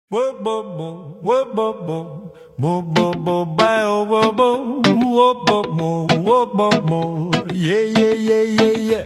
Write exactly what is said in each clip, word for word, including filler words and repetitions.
Yeah, yeah, yeah, yeah, yeah.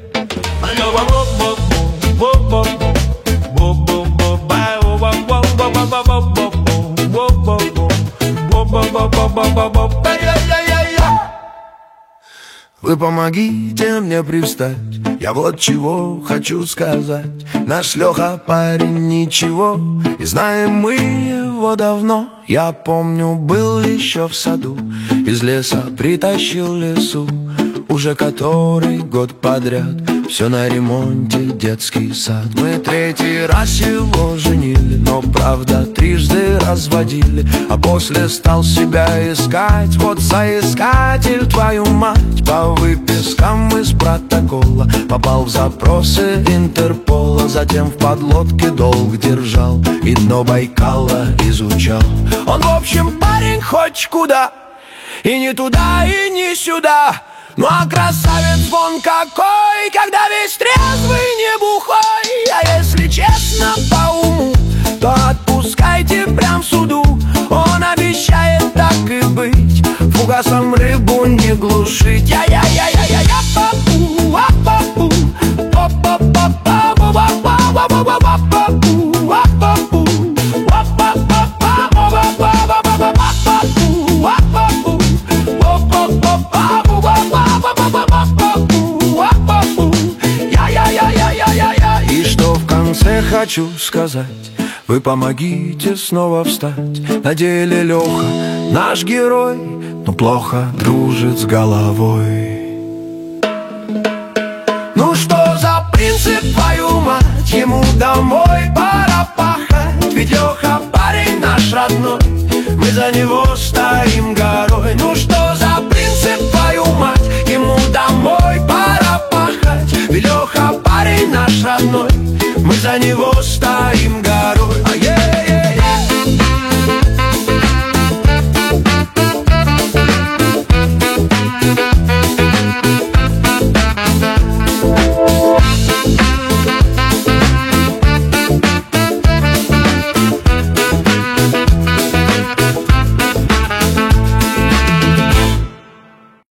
Вы помогите мне привстать, я вот чего хочу сказать. Наш Леха парень ничего, и знаем мы его давно. Я помню, был еще в саду, из леса притащил лесу. Уже который год подряд все на ремонте детский сад. Мы третий раз его женили, но правда трижды разводили. А после стал себя искать, вот соискатель твою мать. По выпискам из протокола попал в запросы Интерпола. Затем в подлодке долг держал и дно Байкала изучал. Он в общем парень хоть куда, и не туда, и не сюда. Ну а красавец вон какой, когда весь трезвый, не бухой. А если честно по уму, то отпускайте прям суду. Он обещает так и быть, фугасом рыбу не глушить. Я-я-я-я-я-я папу, а-папу, па-па-па-па-па-па-па-па-па-па-па-па-па. И что в конце хочу сказать: вы помогите снова встать. На деле Леха наш герой, но плохо дружит с головой. Ну что за принцип, твою мать, ему домой пора пахать. Ведь Леха парень наш родной, мы за него стоим горой. Ну что за принцип, твою мать, ему домой пора пахать. Ведь Леха парень наш родной, мы за него